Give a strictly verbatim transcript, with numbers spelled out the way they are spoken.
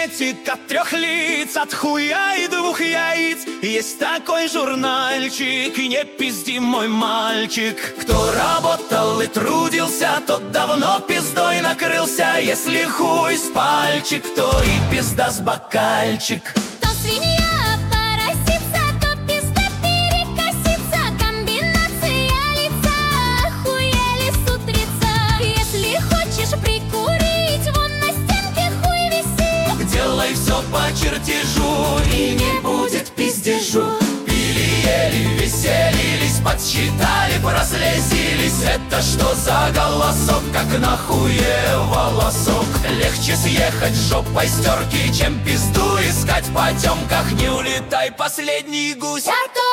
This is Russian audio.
секретик от трех лиц, от хуя и двух яиц. Есть такой журнальчик, и не пизди, мой мальчик. Кто работал и трудился, тот давно пиздой накрылся. Если хуй с пальчик, то и пизда с бокальчик. То свинья поросится, то пизда перекосится. Комбинация лица, охуели с утреца. Если хочешь прикурить, вон на стенке хуй висит. Делай все по чертежу, и не будет пиздежу. Пили, ели, веселились, подсчитали, прослезились. Это что за голосок, как на хуе волосок? Легче съехать жопой с терки, чем пизду искать в потемках. Не улетай, последний гусь. Я